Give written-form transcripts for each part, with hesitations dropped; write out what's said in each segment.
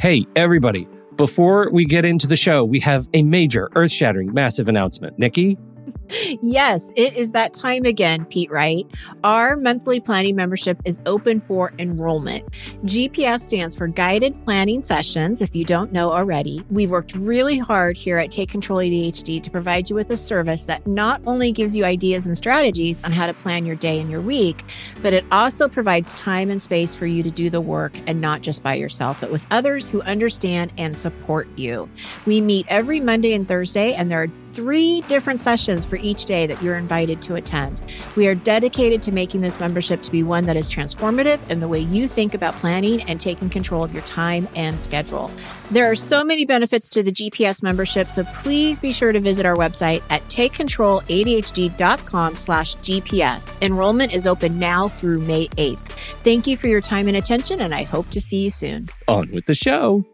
Hey, everybody. Before we get into the show, we have a major, earth-shattering, massive announcement. Nikki? Yes, it is that time again, Pete Wright. Our monthly planning membership is open for enrollment. GPS stands for Guided Planning Sessions, if you don't know already. We've worked really hard here at Take Control ADHD to provide you with a service that not only gives you ideas and strategies on how to plan your day and your week, but it also provides time and space for you to do the work, and not just by yourself, but with others who understand and support you. We meet every Monday and Thursday, and there are 3 different sessions for each day that you're invited to attend. We are dedicated to making this membership to be one that is transformative in the way you think about planning and taking control of your time and schedule. There are so many benefits to the GPS membership, so please be sure to visit our website at takecontroladhd.com/GPS. Enrollment is open now through May 8th. Thank you for your time and attention, and I hope to see you soon. On with the show.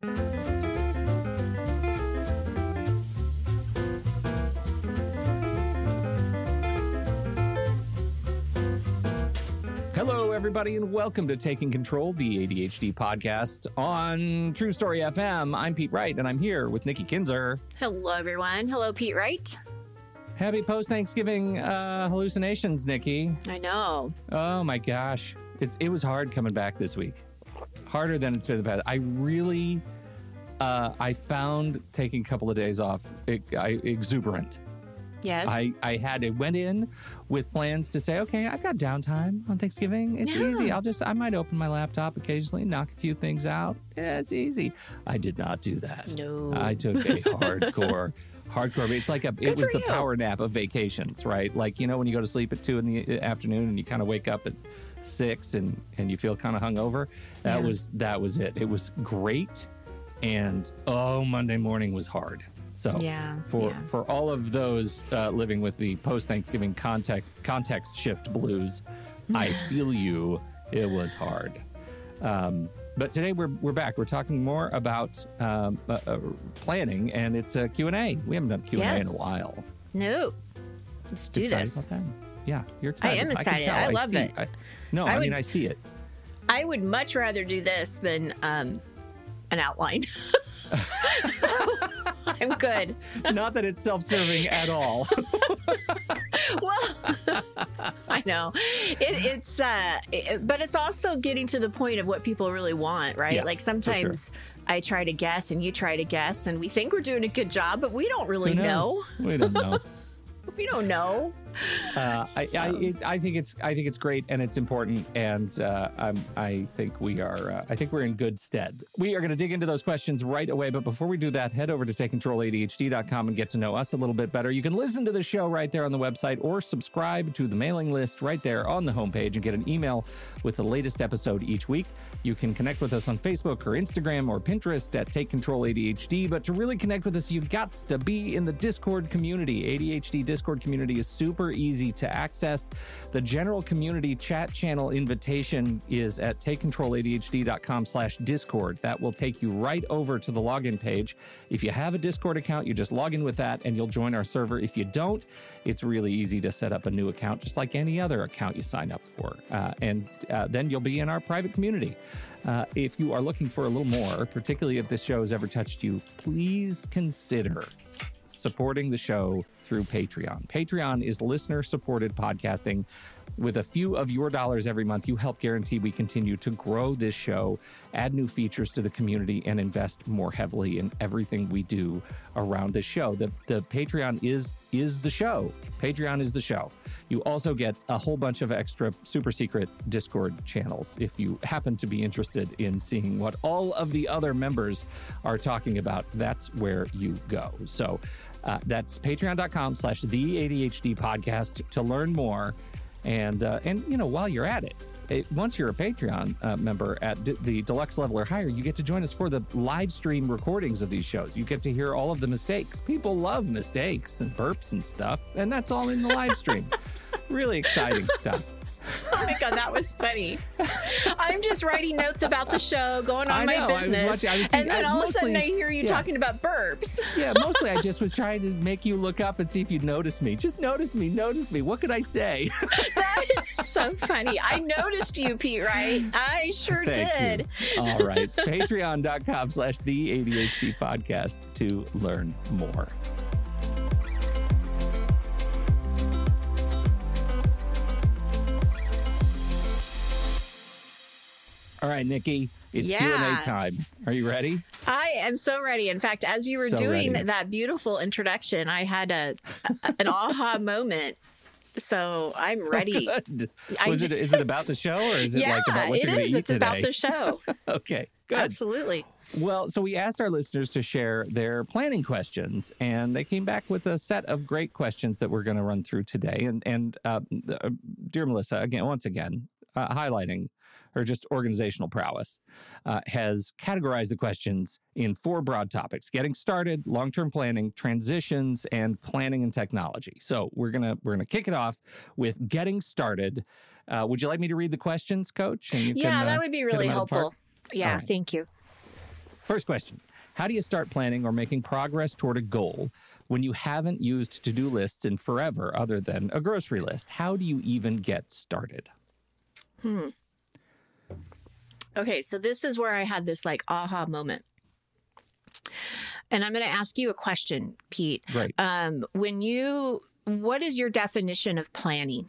Hello, everybody, and welcome to Taking Control, the ADHD podcast on True Story FM. I'm Pete Wright, and I'm here with Nikki Kinzer. Hello, everyone. Hello, Pete Wright. Happy post-Thanksgiving hallucinations, Nikki. I know. Oh, my gosh. It was hard coming back this week. Harder than it's been in the past. I really, I found taking a couple of days off exuberant. Yes. I went in with plans to say, okay, I've got downtime on Thanksgiving. It's easy. I might open my laptop occasionally, knock a few things out. Yeah, it's easy. I did not do that. No. I took a hardcore. It's like it was the power nap of vacations, right? Like, you know, when you go to sleep at 2 in the afternoon and you kind of wake up at 6 and you feel kind of hungover. That was it. It was great. And Monday morning was hard. So for all of those living with the post-Thanksgiving context shift blues, I feel you. It was hard. But today we're back. We're talking more about planning, and it's a Q&A. We haven't done Q&A in a while. No. Let's do this. About that? Yeah, you're excited. I am excited. I love it. I see it. I would much rather do this than an outline. So I'm good. Not that it's self-serving at all. Well, I know but it's also getting to the point of what people really want, right? Yeah, like sometimes I try to guess and you try to guess and we think we're doing a good job, but we don't really know. We don't know. We don't know. I think it's great and it's important, and I think we're in good stead. We are going to dig into those questions right away, but before we do that, head over to takecontroladhd.com and get to know us a little bit better. You can listen to the show right there on the website or subscribe to the mailing list right there on the homepage and get an email with the latest episode each week. You can connect with us on Facebook or Instagram or Pinterest at Take Control ADHD, but to really connect with us, you've got to be in the Discord community. ADHD Discord community is super easy to access. The general community chat channel invitation is at takecontroladhd.com/Discord. That will take you right over to the login page. If you have a Discord account, you just log in with that and you'll join our server. If you don't, it's really easy to set up a new account, just like any other account you sign up for. And then you'll be in our private community. If you are looking for a little more, particularly if this show has ever touched you, please consider supporting the show through Patreon. Patreon is listener-supported podcasting. With a few of your dollars every month, you help guarantee we continue to grow this show, add new features to the community, and invest more heavily in everything we do around this show. The Patreon is the show. Patreon is the show. You also get a whole bunch of extra super secret Discord channels if you happen to be interested in seeing what all of the other members are talking about. That's where you go. So that's patreon.com/the ADHD podcast to learn more. And you know, while you're at it, once you're a Patreon member at the deluxe level or higher, you get to join us for the live stream recordings of these shows. You get to hear all of the mistakes. People love mistakes and burps and stuff, and that's all in the live stream. Really exciting stuff. Oh my God, that was funny. I'm just writing notes about the show, going on my business, and then all of a sudden I hear you talking about burps. Yeah, mostly I just was trying to make you look up and see if you'd notice me. Just notice me. What could I say? That is so funny. I noticed you, Pete Wright. I sure did. You. All right. Patreon.com/the ADHD podcast to learn more. All right, Nikki, it's Q&A time. Are you ready? I am so ready. In fact, as you were doing that beautiful introduction, I had an aha moment. So I'm ready. Good. Is it about the show, or is it like about what you're going to eat today? It's about the show. Okay, good. Absolutely. Well, so we asked our listeners to share their planning questions, and they came back with a set of great questions that we're going to run through today. And dear Melissa, once again, highlighting her just organizational prowess, has categorized the questions in 4 broad topics: getting started, long-term planning, transitions, and planning and technology. So we're gonna kick it off with getting started. Would you like me to read the questions, Coach? And that would be really helpful. Yeah, right. Thank you. First question: how do you start planning or making progress toward a goal when you haven't used to-do lists in forever other than a grocery list? How do you even get started? Okay, so this is where I had this like aha moment. And I'm going to ask you a question, Pete. Right. What is your definition of planning?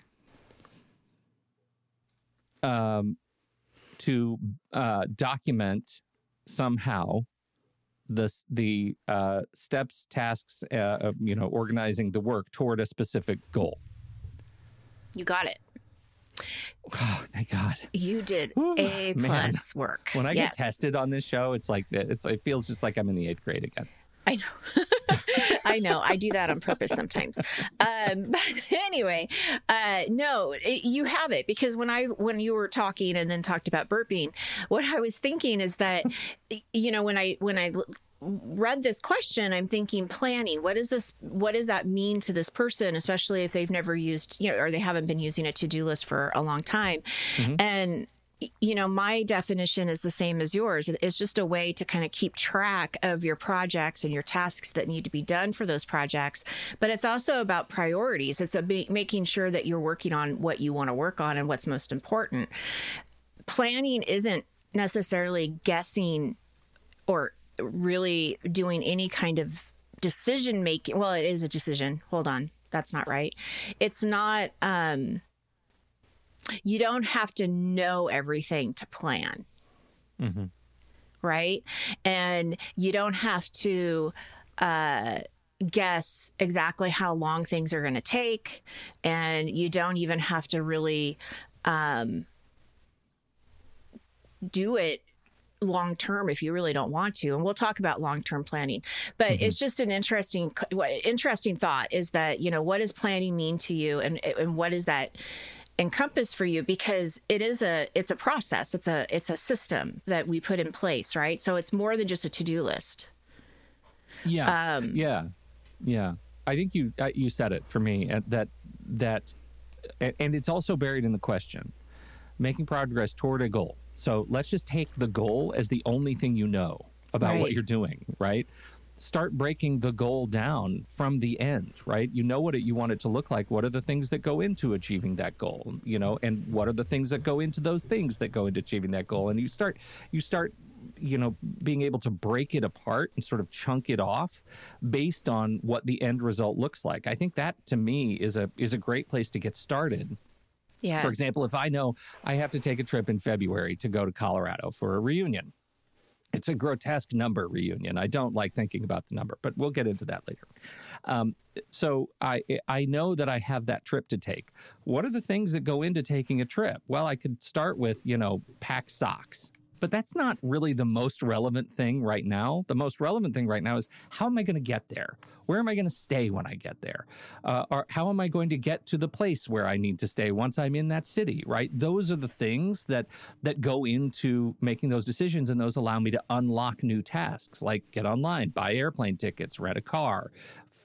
To document somehow the steps, tasks, organizing the work toward a specific goal. You got it. Oh, thank God. You did A+ work. When I get tested on this show, it feels just like I'm in the 8th grade again. I know. I know. I do that on purpose sometimes. But anyway, no, you have it, because when you were talking and then talked about burping, what I was thinking is that, when I read this question, I'm thinking planning. What does that mean to this person, especially if they've never used, or they haven't been using a to-do list for a long time. Mm-hmm. And my definition is the same as yours. It's just a way to kind of keep track of your projects and your tasks that need to be done for those projects. But it's also about priorities. It's making sure that you're working on what you want to work on and what's most important. Planning isn't necessarily guessing or really doing any kind of decision making. Well, it is a decision. Hold on. That's not right. It's not, you don't have to know everything to plan. Mm-hmm. Right. And you don't have to, guess exactly how long things are going to take. And you don't even have to really, do it long-term if you really don't want to. And we'll talk about long-term planning, but mm-hmm. It's just an interesting thought is that, what does planning mean to you, and what does that encompass for you? Because it's a process. It's a system that we put in place, right? So it's more than just a to-do list. Yeah. Yeah. I think you said it for me, that and it's also buried in the question, making progress toward a goal. So let's just take the goal as the only thing you know about what you're doing, right? Start breaking the goal down from the end, right? You know what you want it to look like. What are the things that go into achieving that goal, and what are the things that go into those things that go into achieving that goal? And you start, being able to break it apart and sort of chunk it off based on what the end result looks like. I think that, to me, is a great place to get started. Yes. For example, if I know I have to take a trip in February to go to Colorado for a reunion, it's a grotesque number reunion. I don't like thinking about the number, but we'll get into that later. So I know that I have that trip to take. What are the things that go into taking a trip? Well, I could start with, pack socks. But that's not really the most relevant thing right now. The most relevant thing right now is, how am I going to get there? Where am I going to stay when I get there? Or how am I going to get to the place where I need to stay once I'm in that city, right? Those are the things that go into making those decisions, and those allow me to unlock new tasks, like get online, buy airplane tickets, rent a car,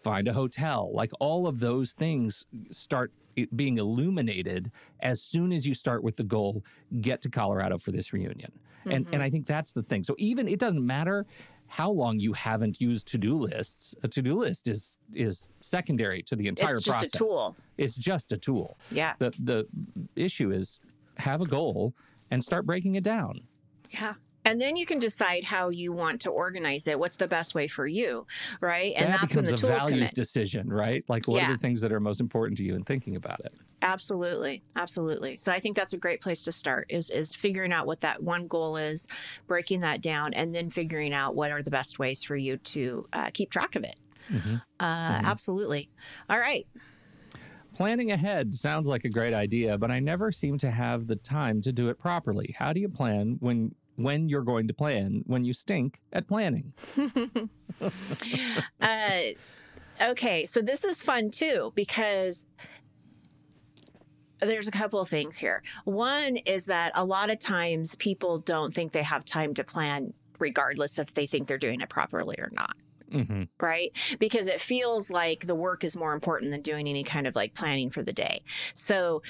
find a hotel. Like all of those things start being illuminated as soon as you start with the goal, get to Colorado for this reunion. And I think that's the thing. So even it doesn't matter how long you haven't used to-do lists. A to-do list is secondary to the entire process. It's just a tool. It's just a tool. Yeah. The issue is have a goal and start breaking it down. Yeah. And then you can decide how you want to organize it. What's the best way for you, right? And that that's when the becomes a tools come values in. decision, right? Like what are the things that are most important to you and thinking about it? Absolutely. Absolutely. So I think that's a great place to start is figuring out what that one goal is, breaking that down, and then figuring out what are the best ways for you to keep track of it. Absolutely. All right. Planning ahead sounds like a great idea, but I never seem to have the time to do it properly. How do you plan when you're going to plan when you stink at planning? Okay, so this is fun too because there's a couple of things here. One is that a lot of times people don't think they have time to plan regardless if they think they're doing it properly or not. Right? Because it feels like the work is more important than doing any kind of like planning for the day. So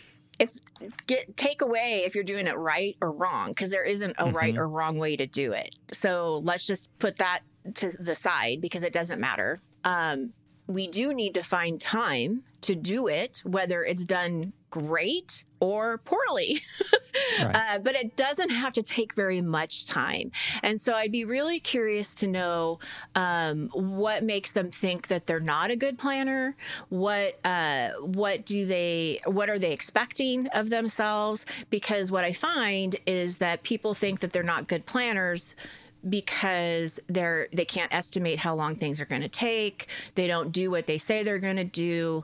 take away if you're doing it right or wrong, because there isn't a right or wrong way to do it. So let's just put that to the side because it doesn't matter. We do need to find time to do it, whether it's done great or poorly. Right. But it doesn't have to take very much time. And so I'd be really curious to know what makes them think that they're not a good planner. What are they expecting of themselves? Because what I find is that people think that they're not good planners because they can't estimate how long things are going to take. They don't do what they say they're going to do.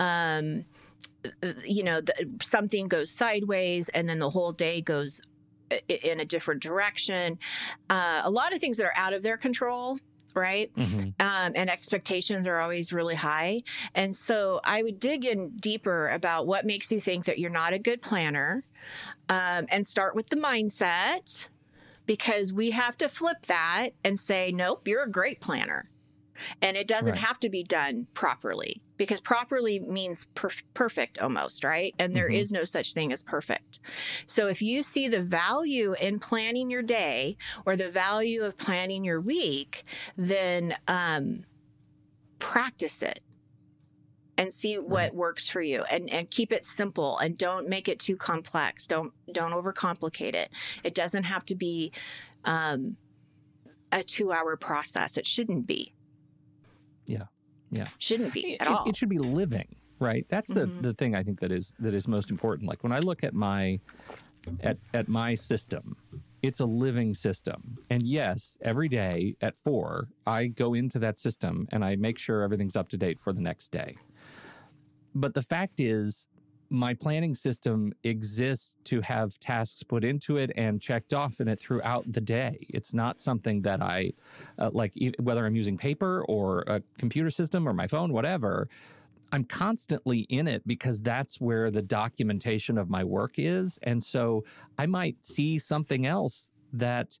Something goes sideways and then the whole day goes in a different direction. A lot of things that are out of their control, right? And expectations are always really high. And so I would dig in deeper about what makes you think that you're not a good planner, and start with the mindset, because we have to flip that and say, nope, you're a great planner. And it doesn't have to be done properly, because properly means perfect almost, right? And there is no such thing as perfect. So if you see the value in planning your day or the value of planning your week, then practice it and see what works for you, and keep it simple and don't make it too complex. Don't overcomplicate it. It doesn't have to be a 2-hour process. It shouldn't be. Yeah. Shouldn't be at all. It should be living, right? That's the thing I think that is most important. Like when I look at my system, it's a living system. And yes, every day at 4, I go into that system and I make sure everything's up to date for the next day. But the fact is, my planning system exists to have tasks put into it and checked off in it throughout the day. It's not something that I, whether I'm using paper or a computer system or my phone, whatever, I'm constantly in it because that's where the documentation of my work is. And so I might see something else that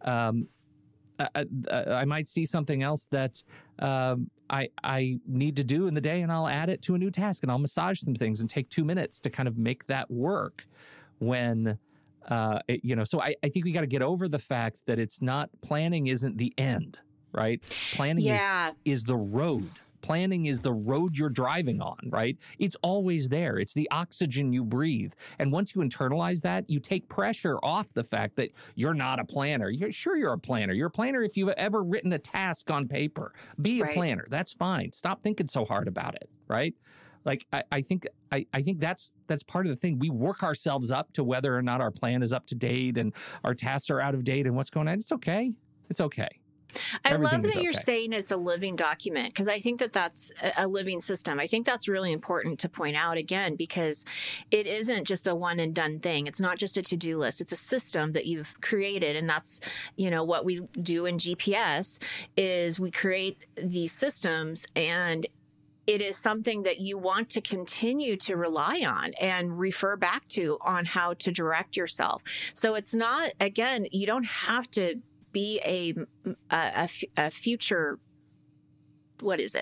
I need to do in the day, and I'll add it to a new task, and I'll massage some things and take 2 minutes to kind of make that work. So I think we got to get over the fact that planning isn't the end, right? Planning is the road. Planning is the road you're driving on, right? It's always there. It's the oxygen you breathe. And once you internalize that, you take pressure off the fact that you're not a planner. You're a planner. You're a planner if you've ever written a task on paper. Be a planner. That's fine. Stop thinking so hard about it, right? Like I think that's part of the thing. We work ourselves up to whether or not our plan is up to date and our tasks are out of date and what's going on. It's okay. It's okay. I love that you're saying it's a living document, because I think that that's a living system. I think that's really important to point out again, because it isn't just a one and done thing. It's not just a to-do list. It's a system that you've created. And that's, what we do in GPS is we create these systems, and it is something that you want to continue to rely on and refer back to on how to direct yourself. So it's not, again, you don't have to be a future, what is it?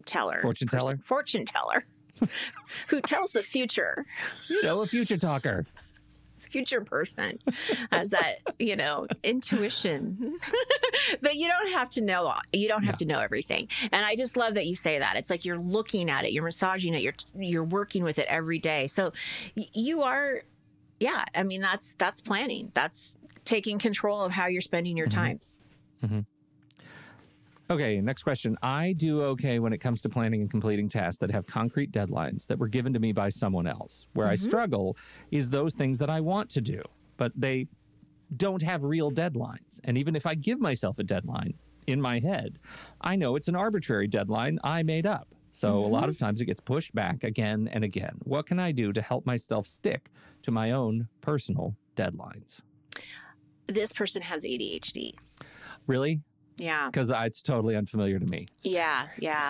teller. Fortune teller? Fortune teller. Who tells the future. A future talker. Future person has that, intuition. But you don't have to know. You don't have to know everything. And I just love that you say that. It's like you're looking at it, you're massaging it, you're working with it every day. So you are, I mean, that's planning. That's taking control of how you're spending your time. Mm-hmm. Okay, next question. I do okay when it comes to planning and completing tasks that have concrete deadlines that were given to me by someone else. Where I struggle is those things that I want to do, but they don't have real deadlines. And even if I give myself a deadline in my head, I know it's an arbitrary deadline I made up. So a lot of times it gets pushed back again and again. What can I do to help myself stick to my own personal deadlines? This person has ADHD. Really? Yeah. Because it's totally unfamiliar to me. Yeah.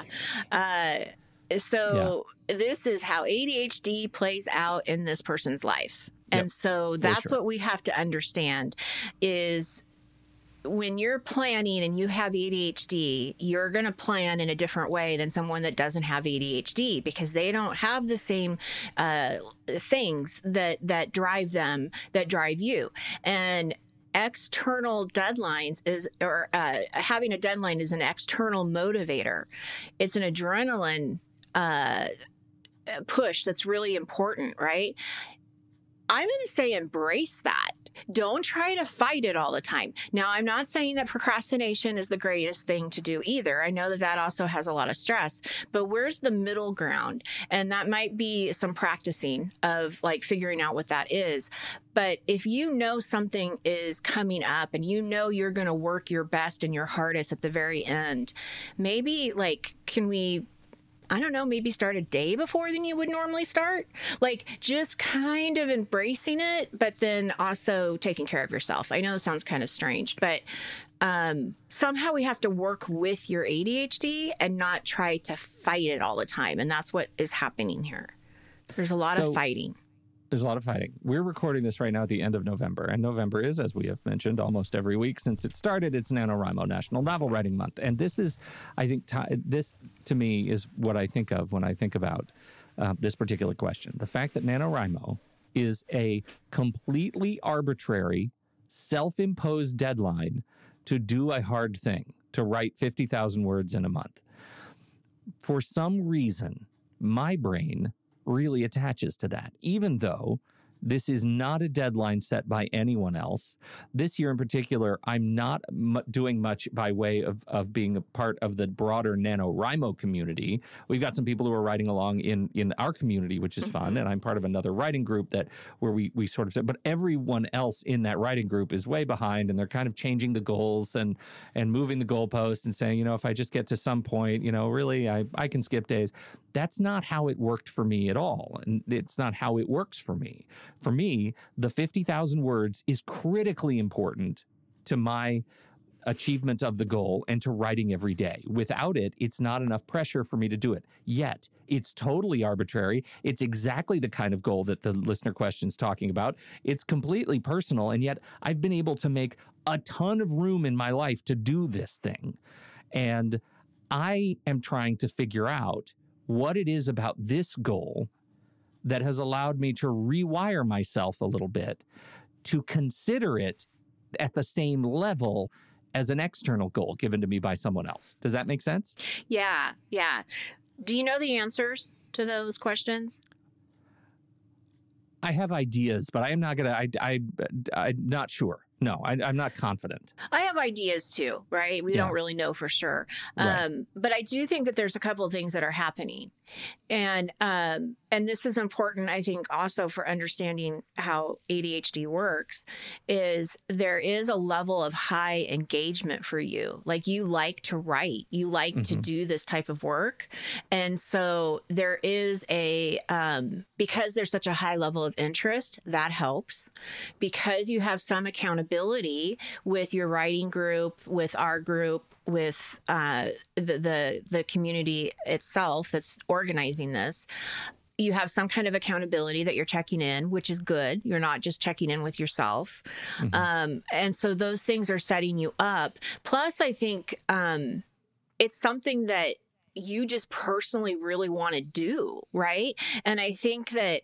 So this is how ADHD plays out in this person's life. And so that's what we have to understand is when you're planning and you have ADHD, you're going to plan in a different way than someone that doesn't have ADHD because they don't have the same things that drive them, that drive you. And external deadlines having a deadline is an external motivator. It's an adrenaline push that's really important, right? I'm going to say embrace that. Don't try to fight it all the time. Now, I'm not saying that procrastination is the greatest thing to do either. I know that also has a lot of stress, but where's the middle ground? And that might be some practicing of like figuring out what that is. But if you know something is coming up and you know you're going to work your best and your hardest at the very end, maybe can we maybe start a day before than you would normally start. Just kind of embracing it, but then also taking care of yourself. I know it sounds kind of strange, but somehow we have to work with your ADHD and not try to fight it all the time. And that's what is happening here. There's a lot of fighting. There's a lot of fighting. We're recording this right now at the end of November. And November is, as we have mentioned, almost every week since it started, it's NaNoWriMo, National Novel Writing Month. And this is, I think, this to me is what I think of when I think about this particular question. The fact that NaNoWriMo is a completely arbitrary, self-imposed deadline to do a hard thing, to write 50,000 words in a month. For some reason, my brain really attaches to that, even though this is not a deadline set by anyone else. This year in particular, I'm not doing much by way of being a part of the broader NaNoWriMo community. We've got some people who are writing along in our community, which is fun, and I'm part of another writing group where we sort of said, but everyone else in that writing group is way behind, and they're kind of changing the goals and moving the goalposts and saying, if I just get to some point, really, I can skip days. That's not how it worked for me at all, and it's not how it works for me. For me, the 50,000 words is critically important to my achievement of the goal and to writing every day. Without it, it's not enough pressure for me to do it. Yet, it's totally arbitrary. It's exactly the kind of goal that the listener question's talking about. It's completely personal, and yet I've been able to make a ton of room in my life to do this thing. And I am trying to figure out what it is about this goal that has allowed me to rewire myself a little bit to consider it at the same level as an external goal given to me by someone else. Does that make sense? Yeah. Do you know the answers to those questions? I have ideas, but I'm not not sure. No, I'm not confident. I have ideas too, right? We don't really know for sure. Right. But I do think that there's a couple of things that are happening. And this is important, I think, also for understanding how ADHD works, is there is a level of high engagement for you. Like you like to write, you like to do this type of work. And so there is because there's such a high level of interest, that helps. Because you have some accountability with your writing group, with our group, with the community itself that's organizing this, you have some kind of accountability that you're checking in, which is good. You're not just checking in with yourself. And so those things are setting you up. Plus, I think it's something that you just personally really want to do, right? And I think that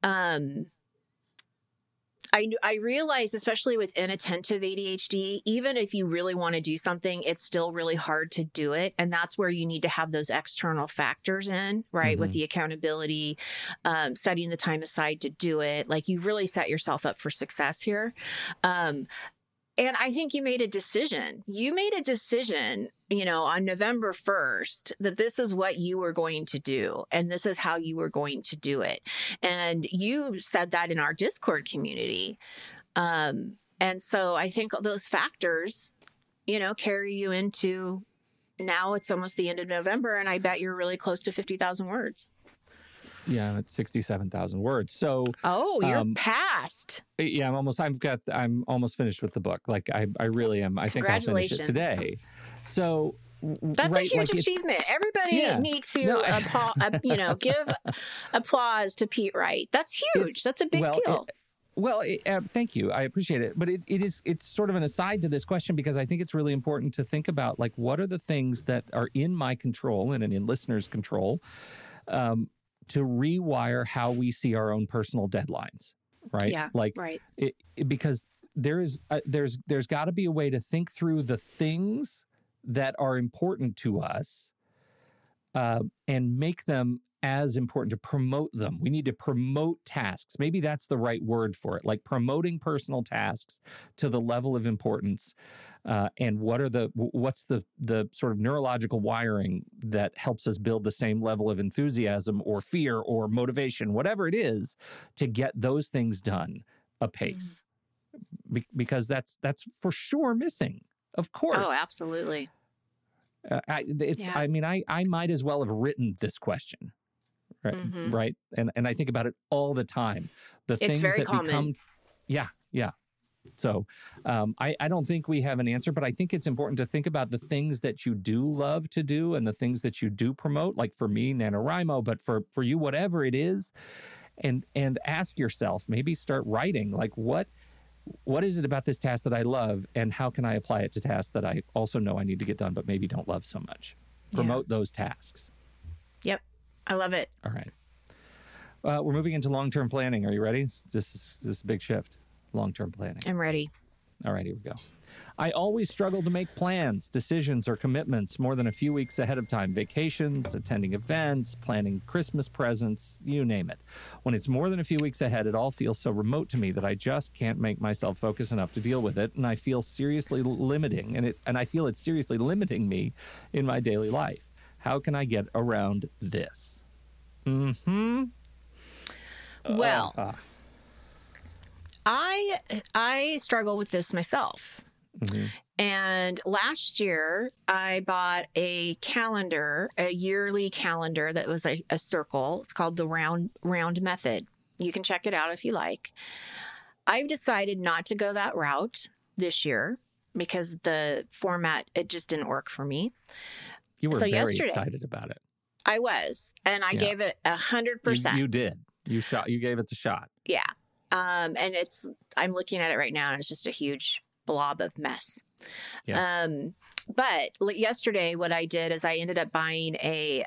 I realize, especially with inattentive ADHD, even if you really want to do something, it's still really hard to do it. And that's where you need to have those external factors in, right? With the accountability, setting the time aside to do it. Like, you really set yourself up for success here. And I think you made a decision. You made a decision, on November 1st, that this is what you were going to do. And this is how you were going to do it. And you said that in our Discord community. And so I think those factors, carry you into now. It's almost the end of November. And I bet you're really close to 50,000 words. Yeah, it's 67,000 words. So, you're past. Yeah, I'm almost finished with the book. Like, I really am. I think I'll finish it today. So that's a huge achievement. Everybody needs to, give applause to Pete Wright. That's huge. That's a big deal. Thank you. I appreciate it. But it's sort of an aside to this question, because I think it's really important to think about, like, what are the things that are in my control and in listeners' control, to rewire how we see our own personal deadlines, right? Yeah, right. Because there's got to be a way to think through the things that are important to us, and make them as important, to promote them. We need to promote tasks. Maybe that's the right word for it, like promoting personal tasks to the level of importance. And what's the sort of neurological wiring that helps us build the same level of enthusiasm or fear or motivation, whatever it is, to get those things done apace. Because that's for sure missing, of course. Oh, absolutely. I might as well have written this question. Right. Right. And I think about it all the time. It's very common. Yeah. So I don't think we have an answer, but I think it's important to think about the things that you do love to do and the things that you do promote, like for me, NaNoWriMo, but for you, whatever it is, and ask yourself, maybe start writing, like, what is it about this task that I love, and how can I apply it to tasks that I also know I need to get done, but maybe don't love so much? Promote those tasks. Yep. I love it. All right. We're moving into long-term planning. Are you ready? This is a big shift. Long-term planning. I'm ready. All right, here we go. I always struggle to make plans, decisions, or commitments more than a few weeks ahead of time. Vacations, attending events, planning Christmas presents, you name it. When it's more than a few weeks ahead, it all feels so remote to me that I just can't make myself focus enough to deal with it, and I feel seriously limiting, I feel it's seriously limiting me in my daily life. How can I get around this? Well, I struggle with this myself. And last year, I bought a calendar, a yearly calendar that was a circle. It's called the round method. You can check it out if you like. I've decided not to go that route this year because the format, it just didn't work for me. You were very excited about it. I was, and I gave it 100%. You did. You gave it the shot. Yeah. And I'm looking at it right now, and it's just a huge blob of mess. Yeah. But yesterday, what I did is I ended up buying a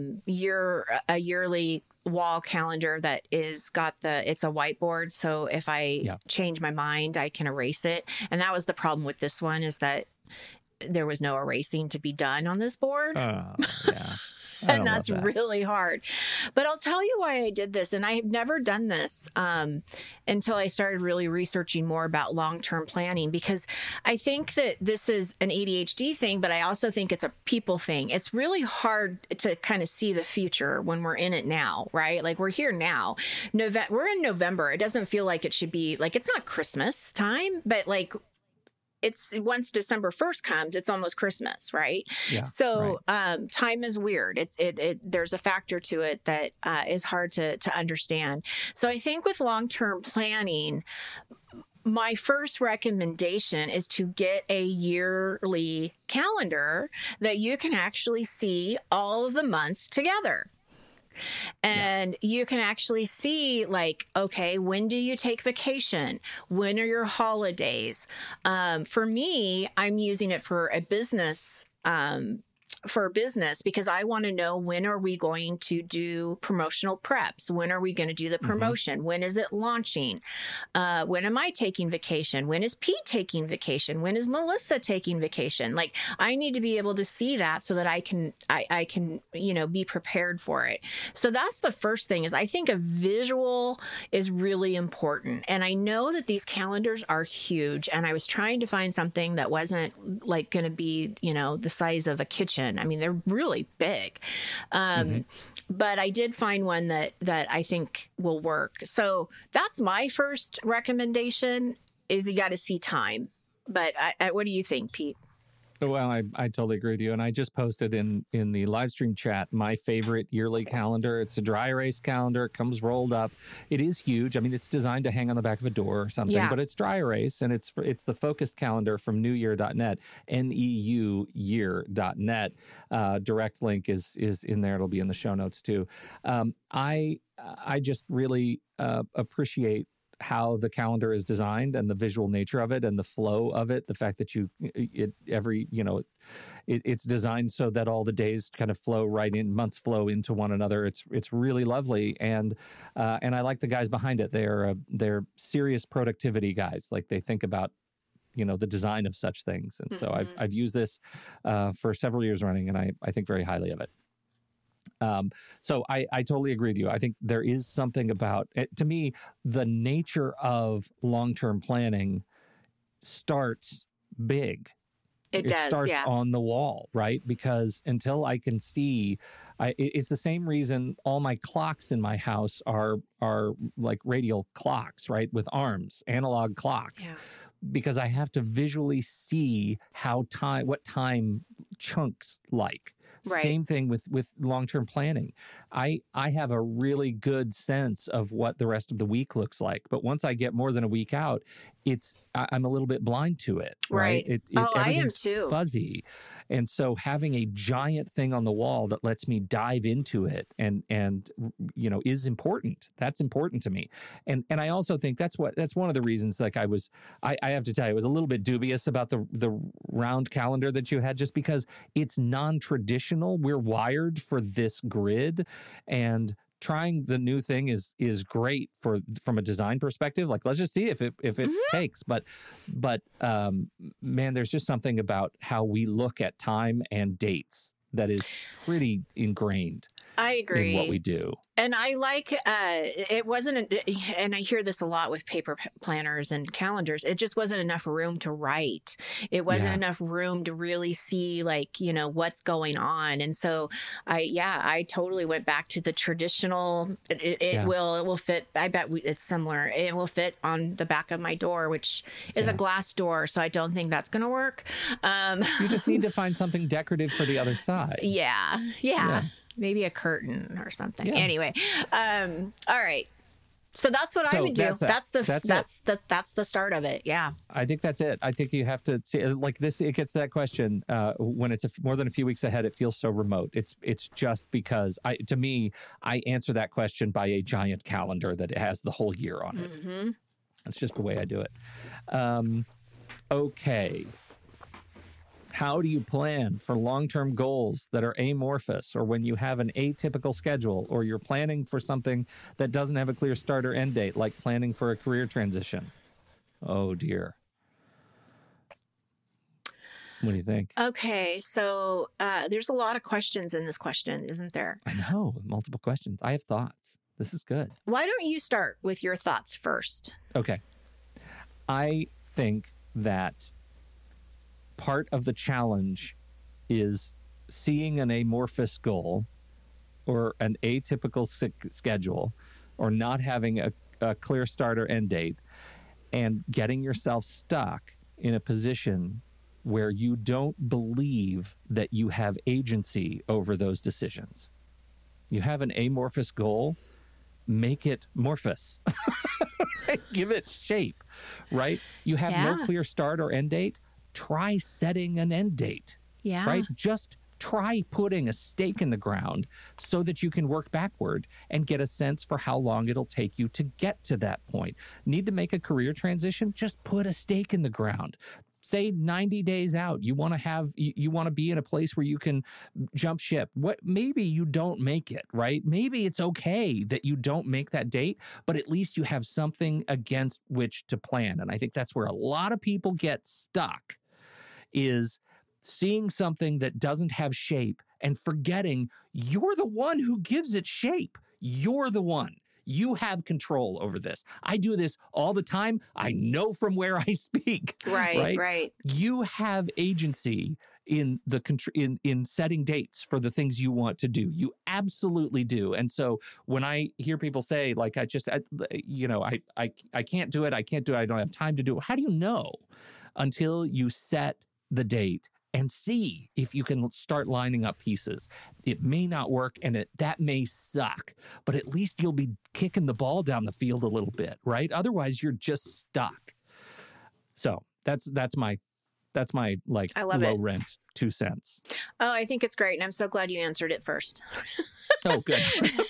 yearly wall calendar that it's a whiteboard. So if I change my mind, I can erase it. And that was the problem with this one, is that there was no erasing to be done on this board. Oh, yeah. And that's really hard. But I'll tell you why I did this. And I've never done this until I started really researching more about long-term planning, because I think that this is an ADHD thing, but I also think it's a people thing. It's really hard to kind of see the future when we're in it now, right? Like, we're here now. We're in November. It doesn't feel like it should be, like, it's not Christmas time, but like, it's once December 1st comes, it's almost Christmas, right? Yeah, so time is weird. There's a factor to it that is hard to understand. So I think with long-term planning, my first recommendation is to get a yearly calendar that you can actually see all of the months together. And you can actually see, like, okay, when do you take vacation? When are your holidays? For me, I'm using it for a business for business, because I want to know, when are we going to do promotional preps? When are we going to do the promotion? When is it launching? When am I taking vacation? When is Pete taking vacation? When is Melissa taking vacation? Like, I need to be able to see that so that I can, be prepared for it. So that's the first thing, is I think a visual is really important. And I know that these calendars are huge, and I was trying to find something that wasn't like going to be, the size of a kitchen. I mean, they're really big. But I did find one that I think will work. So that's my first recommendation, is you got to see time. But what do you think, Pete? Well, I totally agree with you. And I just posted in the live stream chat my favorite yearly calendar. It's a dry erase calendar. It comes rolled up. It is huge. I mean, it's designed to hang on the back of a door or something, but it's dry erase, and it's the focused calendar from neuyear.net, NEU year.net. Direct link is in there. It'll be in the show notes too. I just really appreciate how the calendar is designed and the visual nature of it and the flow of it. The fact that it's designed so that all the days kind of flow right in, months flow into one another. It's really lovely. And I like the guys behind it. They're serious productivity guys. Like, they think about, the design of such things. And so I've used this for several years running, and I think very highly of it. So I totally agree with you. I think there is something about it. To me, the nature of long-term planning starts big. It starts on the wall, right? Because until I can see, it's the same reason all my clocks in my house are like radial clocks, right? With arms, analog clocks. Yeah. Because I have to visually see what time chunks like. Right. Same thing with long-term planning. I have a really good sense of what the rest of the week looks like. But once I get more than a week out, I'm a little bit blind to it. Right. I am too. Fuzzy. And so having a giant thing on the wall that lets me dive into it and is important. That's important to me. And I also think that's one of the reasons, like, I have to tell you, I was a little bit dubious about the round calendar that you had, just because it's non-traditional. We're wired for this grid, and trying the new thing is great from a design perspective. Like, let's just see if it takes. But man, there's just something about how we look at time and dates that is pretty ingrained. I agree. In what we do. And I like, it wasn't, and I hear this a lot with paper planners and calendars, it just wasn't enough room to write. It wasn't enough room to really see, like, what's going on. And so I totally went back to the traditional, it will fit. I bet it's similar. It will fit on the back of my door, which is a glass door. So I don't think that's going to work. You just need to find something decorative for the other side. Yeah. Maybe a curtain or something. Yeah. Anyway, all right. So that's what I would do. That's the start of it. Yeah. I think that's it. I think you have to see, like this. It gets to that question when it's more than a few weeks ahead. It feels so remote. It's just because to me, I answer that question by a giant calendar that has the whole year on it. Mm-hmm. That's just the way I do it. Okay. How do you plan for long-term goals that are amorphous, or when you have an atypical schedule, or you're planning for something that doesn't have a clear start or end date, like planning for a career transition? Oh, dear. What do you think? Okay, so there's a lot of questions in this question, isn't there? I know, multiple questions. I have thoughts. This is good. Why don't you start with your thoughts first? Okay. I think that part of the challenge is seeing an amorphous goal or an atypical schedule, or not having a clear start or end date, and getting yourself stuck in a position where you don't believe that you have agency over those decisions. You have an amorphous goal, make it morphous. Give it shape, right? You have no clear start or end date. Try setting an end date, right? Just try putting a stake in the ground so that you can work backward and get a sense for how long it'll take you to get to that point. Need to make a career transition? Just put a stake in the ground. say 90 days out. You want to be in a place where you can jump ship. Maybe you don't make it, right? Maybe it's okay that you don't make that date, but at least you have something against which to plan. And I think that's where a lot of people get stuck, is seeing something that doesn't have shape and forgetting you're the one who gives it shape. You're the one. You have control over this. I do this all the time. I know from where I speak. Right. You have agency in in setting dates for the things you want to do. You absolutely do. And so when I hear people say, like, I can't do it. I can't do it. I don't have time to do it. How do you know until you set the date and see if you can start lining up pieces? It may not work, and that may suck, but at least you'll be kicking the ball down the field a little bit, right? Otherwise, you're just stuck. So that's my like low rent 2 cents. Oh, I think it's great, and I'm so glad you answered it first. Oh, good.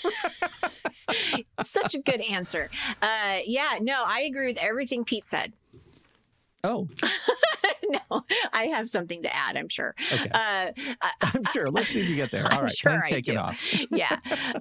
Such a good answer. I agree with everything Pete said. Oh. No, I have something to add, I'm sure. Okay. I'm sure. Let's see if you get there. All right. Sure Plane's taking off. Yeah.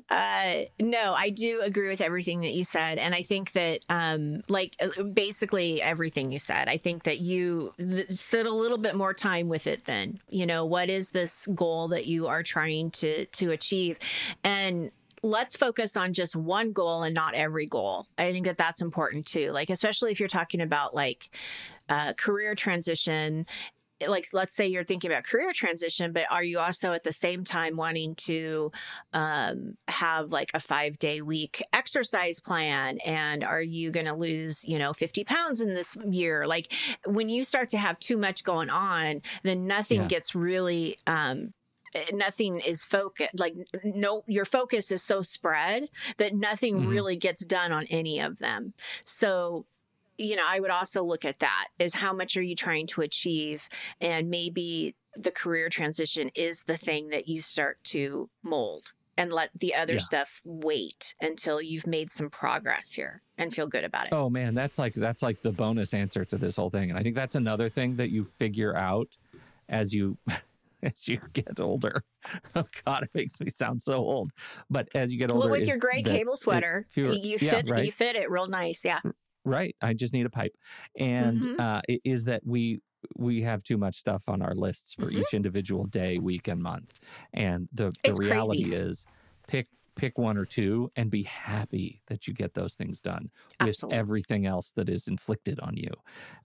No, I do agree with everything that you said. And I think that, basically everything you said, I think that you sit a little bit more time with it then. What is this goal that you are trying to achieve? And let's focus on just one goal and not every goal. I think that that's important too. Like, especially if you're talking about career transition, like, let's say you're thinking about career transition, but are you also at the same time wanting to have like a 5-day week exercise plan? And are you going to lose, 50 pounds in this year? Like, when you start to have too much going on, then nothing gets really, nothing is focused. Like, no, your focus is so spread that nothing really gets done on any of them. So, I would also look at that as how much are you trying to achieve? And maybe the career transition is the thing that you start to mold, and let the other stuff wait until you've made some progress here and feel good about it. Oh man, that's like the bonus answer to this whole thing. And I think that's another thing that you figure out as you get older. Oh God, it makes me sound so old. But as you get older, with your gray cable sweater, you fit it real nice. Yeah. Right. I just need a pipe. And it is that we have too much stuff on our lists for each individual day, week, and month. And the reality is pick one or two and be happy that you get those things done with everything else that is inflicted on you.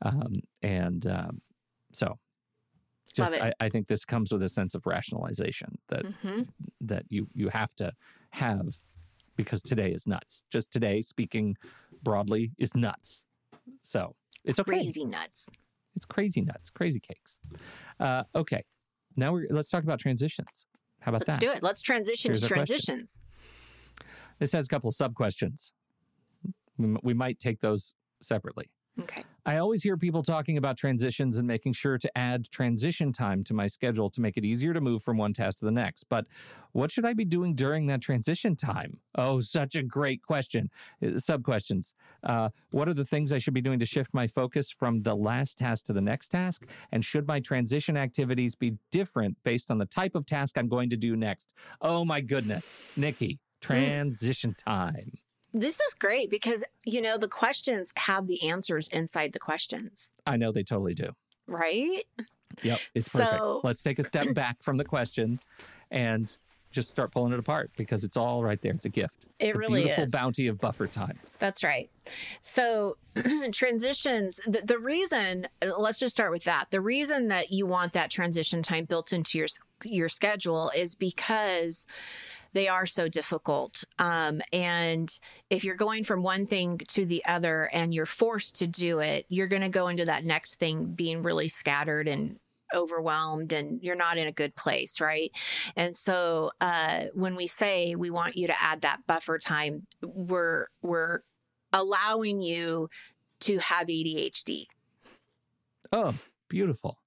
So just I think this comes with a sense of rationalization that you have to have, because today is nuts. Just today, speaking broadly, is nuts. So it's okay. Crazy nuts. It's crazy nuts, crazy cakes. Okay, now let's talk about transitions. How about that? Let's do it. Let's transition to transitions. This has a couple of sub-questions. We might take those separately. Okay. I always hear people talking about transitions and making sure to add transition time to my schedule to make it easier to move from one task to the next. But what should I be doing during that transition time? Oh, such a great question. Sub-questions. What are the things I should be doing to shift my focus from the last task to the next task? And should my transition activities be different based on the type of task I'm going to do next? Oh, my goodness. Nikki, transition time. This is great because, the questions have the answers inside the questions. I know they totally do. Right? Yep, it's perfect. Let's take a step back from the question and just start pulling it apart, because it's all right there. It's a gift. It really is. The beautiful bounty of buffer time. That's right. So transitions, the reason, let's just start with that. The reason that you want that transition time built into your schedule is because they are so difficult. And if you're going from one thing to the other and you're forced to do it, you're going to go into that next thing being really scattered and overwhelmed, and you're not in a good place, right? And so when we say we want you to add that buffer time, we're allowing you to have ADHD. Oh, beautiful.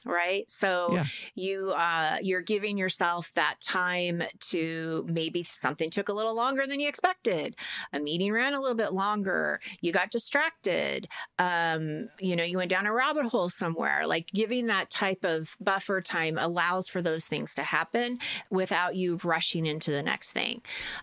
right? So Yeah. you're giving yourself that time to maybe something took a little longer than you expected. A meeting ran a little bit longer. You got distracted. You went down a rabbit hole somewhere. Like giving that type of buffer time allows for those things to happen without you rushing into the next thing.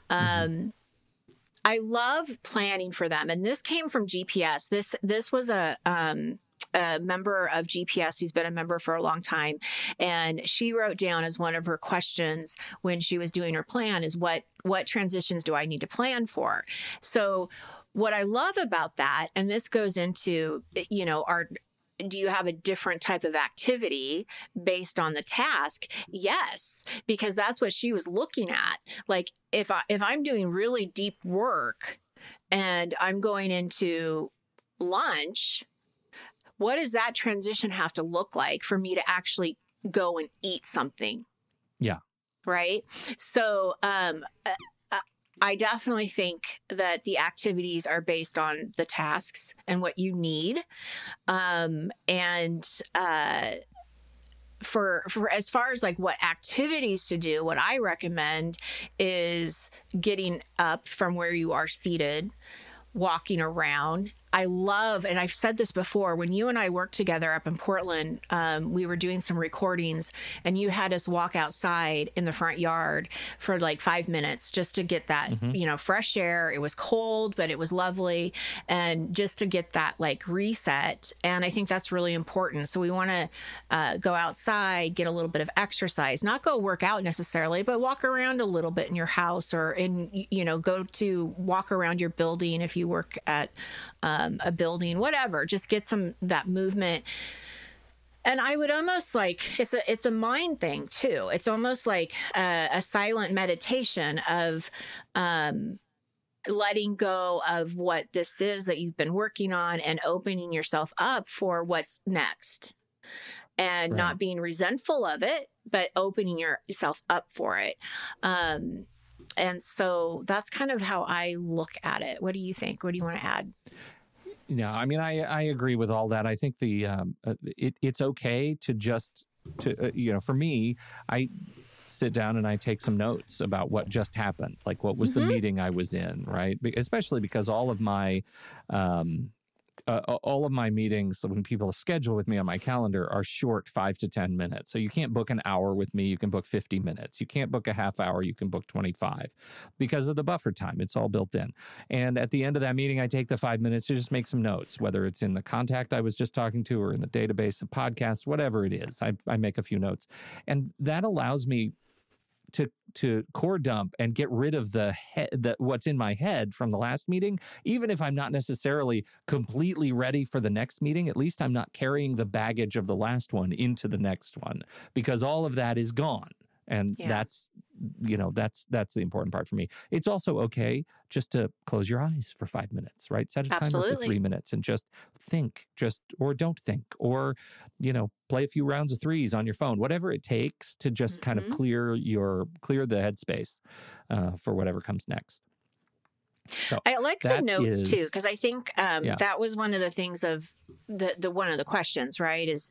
I love planning for them. And this came from GPS. This was a member of GPS who's been a member for a long time. And she wrote down as one of her questions when she was doing her plan is what transitions do I need to plan for? So what I love about that, and this goes into, do you have a different type of activity based on the task? Yes, because that's what she was looking at. Like if I'm doing really deep work and I'm going into lunch, what does that transition have to look like for me to actually go and eat something? Yeah. Right. So, I definitely think that the activities are based on the tasks and what you need. For as far as like what activities to do, what I recommend is getting up from where you are seated, walking around. I love, and I've said this before, when you and I worked together up in Portland, we were doing some recordings and you had us walk outside in the front yard for like 5 minutes just to get that, fresh air. It was cold, but it was lovely. And just to get that like reset. And I think that's really important. So we want to go outside, get a little bit of exercise, not go work out necessarily, but walk around a little bit in your house or go to walk around your building if you work at a building, whatever, just get that movement. And I would almost like, it's a mind thing too. It's almost like a silent meditation of letting go of what this is that you've been working on and opening yourself up for what's next and not being resentful of it, but opening yourself up for it. And so that's kind of how I look at it. What do you think? What do you want to add? Yeah, I mean, I agree with all that. I think it's okay to just for me, I sit down and I take some notes about what just happened, like what was the meeting I was in, right? Especially because all of my meetings, when people schedule with me on my calendar, are short 5 to 10 minutes. So you can't book an hour with me. You can book 50 minutes. You can't book a half hour. You can book 25 because of the buffer time. It's all built in. And at the end of that meeting, I take the 5 minutes to just make some notes, whether it's in the contact I was just talking to or in the database of podcasts, whatever it is. I make a few notes. And that allows me to core dump and get rid of what's in my head from the last meeting. Even if I'm not necessarily completely ready for the next meeting, at least I'm not carrying the baggage of the last one into the next one because all of that is gone. And that's the important part for me. It's also okay just to close your eyes for 5 minutes, right? Set a timer for 3 minutes and just think, or don't think, or, play a few rounds of threes on your phone, whatever it takes to just kind of clear the headspace for whatever comes next. So I like the notes too, because I think that was one of the things of the one of the questions, right? Is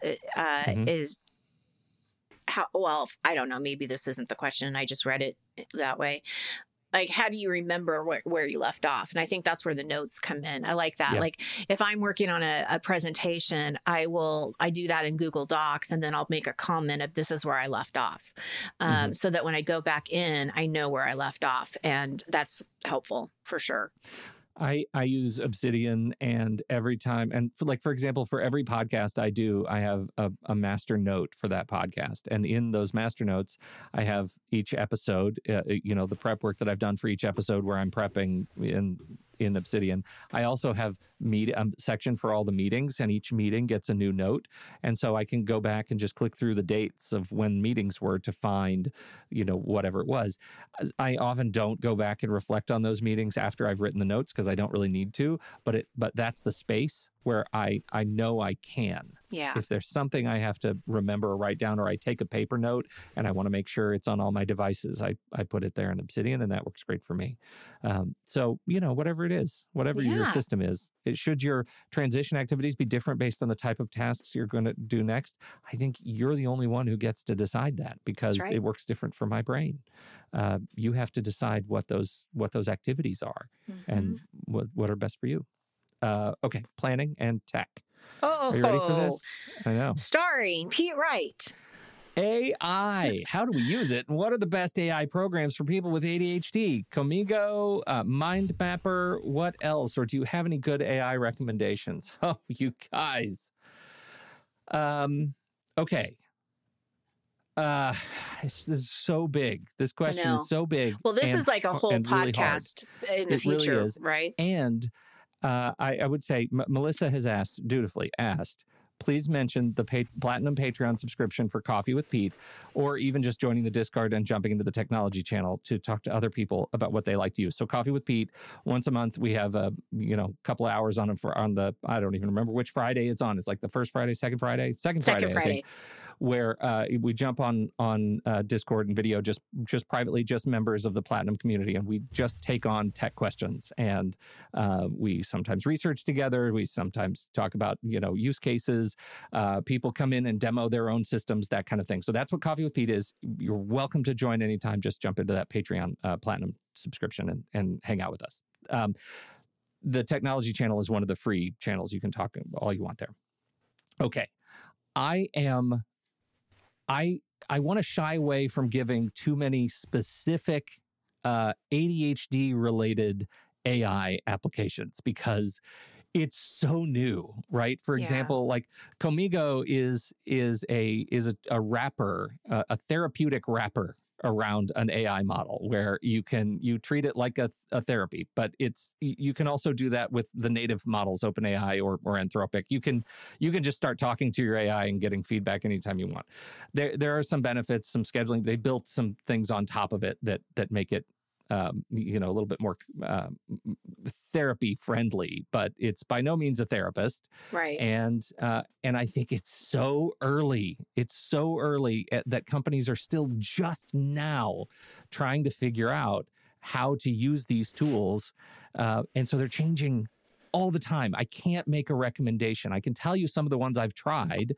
how, well, I don't know, maybe this isn't the question and I just read it that way. Like, how do you remember where you left off? And I think that's where the notes come in. I like that. Yeah. Like if I'm working on a presentation, I do that in Google Docs and then I'll make a comment of this is where I left off. So that when I go back in, I know where I left off, and that's helpful for sure. I use Obsidian, and every time, and for example, for every podcast I do, I have a master note for that podcast. And in those master notes, I have each episode, the prep work that I've done for each episode where I'm prepping in Obsidian. I also have a section for all the meetings, and each meeting gets a new note. And so I can go back and just click through the dates of when meetings were to find, whatever it was. I often don't go back and reflect on those meetings after I've written the notes because I don't really need to, but that's the space where I know I can. Yeah. If there's something I have to remember or write down, or I take a paper note and I want to make sure it's on all my devices, I put it there in Obsidian, and that works great for me. So, whatever it is, whatever your system is, should your transition activities be different based on the type of tasks you're going to do next, I think you're the only one who gets to decide that, because it works different for my brain. You have to decide what those activities are and what are best for you. Okay, planning and tech. Are you ready for this? I know. Starring Pete Wright. AI. How do we use it? And what are the best AI programs for people with ADHD? Comigo, MindMapper, what else? Or do you have any good AI recommendations? Oh, you guys. Okay. This is so big. This question is so big. Well, this is like a whole podcast in the future, really is. Right? And I would say Melissa has dutifully asked, please mention the Platinum Patreon subscription for Coffee with Pete, or even just joining the Discord and jumping into the technology channel to talk to other people about what they like to use. So Coffee with Pete, once a month, we have a couple of hours on the, I don't even remember which Friday it's on. It's like the first Friday, second Friday, second Friday. I think, where we jump on Discord and video, just privately, just members of the Platinum community, and we just take on tech questions. And we sometimes research together. We sometimes talk about use cases. People come in and demo their own systems, that kind of thing. So that's what Coffee with Pete is. You're welcome to join anytime. Just jump into that Patreon Platinum subscription and hang out with us. The technology channel is one of the free channels. You can talk all you want there. Okay. I want to shy away from giving too many specific ADHD-related AI applications, because it's so new, right? For example, like Comigo is a wrapper, a therapeutic wrapper around an AI model, where you treat it like a therapy, but you can also do that with the native models, OpenAI or Anthropic. You can just start talking to your AI and getting feedback anytime you want. There are some benefits, some scheduling. They built some things on top of it that make it a little bit more therapy friendly, but it's by no means a therapist. Right. And I think it's so early. It's so early that companies are still just now trying to figure out how to use these tools. And so they're changing all the time. I can't make a recommendation. I can tell you some of the ones I've tried.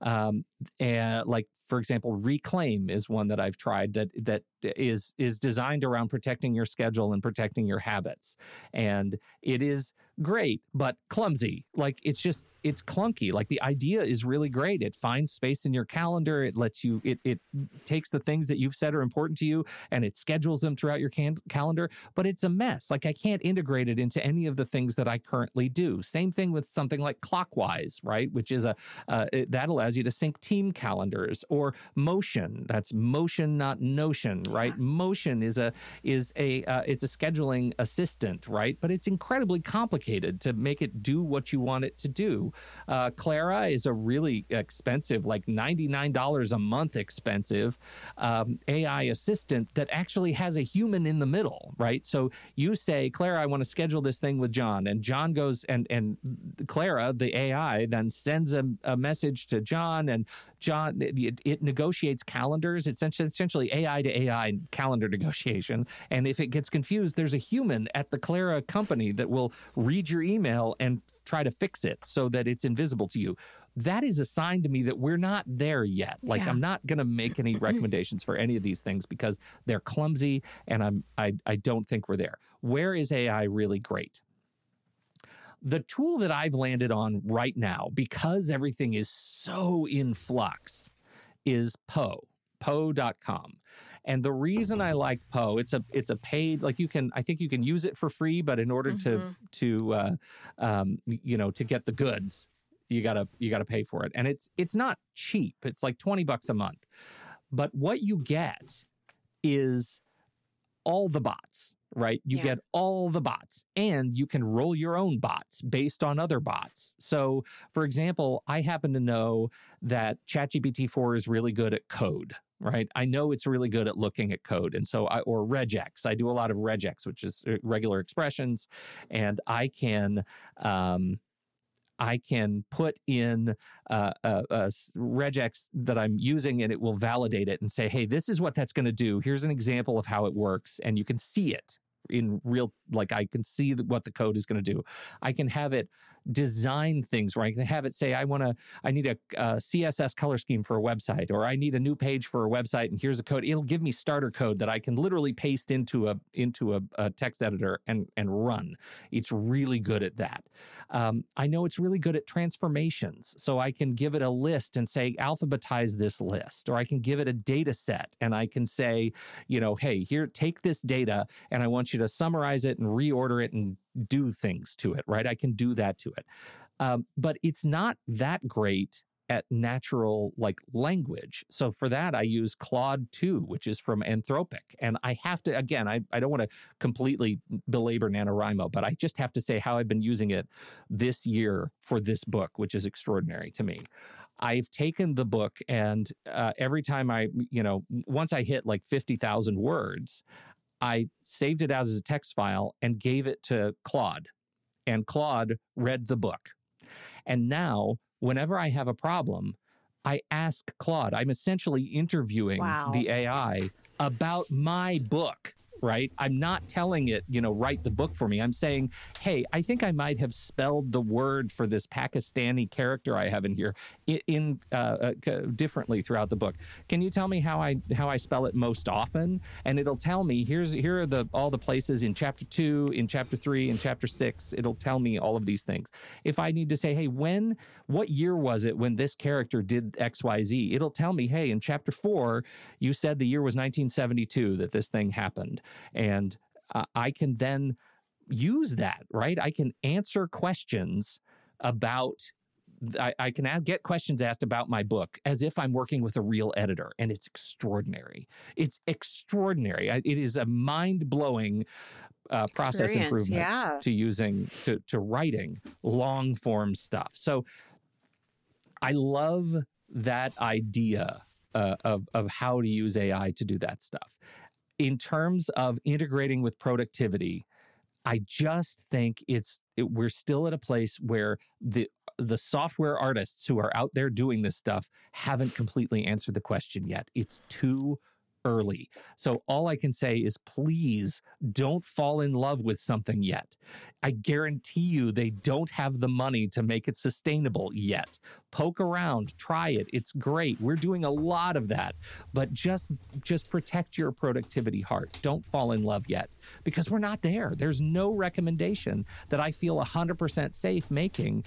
Like, for example, Reclaim is one that I've tried that is designed around protecting your schedule and protecting your habits. And it is great, but clumsy. Like, it's clunky. Like, the idea is really great. It finds space in your calendar. It lets you, it takes the things that you've said are important to you and it schedules them throughout your calendar, but it's a mess. Like, I can't integrate it into any of the things that I currently do. Same thing with something like Clockwise, right? Which is that allows you to sync team calendars, or Motion. That's Motion, not Notion, right? Motion is it's a scheduling assistant, right? But it's incredibly complicated to make it do what you want it to do. Clara is a really expensive, like $99 a month expensive AI assistant that actually has a human in the middle, right? So you say, Clara, I want to schedule this thing with John, and John goes and Clara, the AI, then sends a message to John, and John, it negotiates calendars. It's essentially AI to AI calendar negotiation. And if it gets confused, there's a human at the Clara company that will read your email and try to fix it so that it's invisible to you. That is a sign to me that we're not there yet. Like, I'm not going to make any recommendations for any of these things because they're clumsy, and I don't think we're there. Where is AI really great? The tool that I've landed on right now, because everything is so in flux, is Poe.com. And the reason I like Poe, it's a paid, like, I think you can use it for free, but in order to get the goods, you gotta pay for it. And it's not cheap. It's like $20 a month. But what you get is all the bots, right? You get all the bots, and you can roll your own bots based on other bots. So, for example, I happen to know that ChatGPT-4 is really good at code, right? I know it's really good at looking at code. And so or regex. I do a lot of regex, which is regular expressions. And I can I can put in a regex that I'm using, and it will validate it and say, hey, this is what that's going to do. Here's an example of how it works. And you can see it in real, like I can see what the code is going to do. I can have it design things where I can have it say, I need a CSS color scheme for a website, or I need a new page for a website, and here's a code. It'll give me starter code that I can literally paste into a text editor and run. It's really good at that. I know it's really good at transformations. So I can give it a list and say, alphabetize this list, or I can give it a data set and I can say, hey, here, take this data and I want you to summarize it and reorder it and do things to it, right? I can do that to it. But it's not that great at natural language. So for that, I use Claude 2, which is from Anthropic. And I have to, again, I don't want to completely belabor NaNoWriMo, but I just have to say how I've been using it this year for this book, which is extraordinary to me. I've taken the book and every time once I hit 50,000 words, I saved it as a text file and gave it to Claude. And Claude read the book. And now, whenever I have a problem, I ask Claude. I'm essentially interviewing the AI about my book, right? I'm not telling it, write the book for me. I'm saying, hey, I think I might have spelled the word for this Pakistani character I have in here differently throughout the book. Can you tell me how I spell it most often? And it'll tell me, here are all the places in chapter 2, in chapter 3, in chapter 6. It'll tell me all of these things. If I need to say, hey, what year was it when this character did XYZ? It'll tell me, hey, in chapter 4, you said the year was 1972 that this thing happened. And I can then use that, right? I can answer questions about, I can get questions asked about my book as if I'm working with a real editor. And it's extraordinary. It's extraordinary. It is a mind-blowing process improvement to writing long form stuff. So I love that idea of how to use AI to do that stuff. In terms of integrating with productivity, I just think we're still at a place where the software artists who are out there doing this stuff haven't completely answered the question yet. It's too early. So all I can say is, please don't fall in love with something yet. I guarantee you they don't have the money to make it sustainable yet. Poke around, try it. It's great. We're doing a lot of that. But just protect your productivity heart. Don't fall in love yet, because we're not there. There's no recommendation that I feel 100% safe making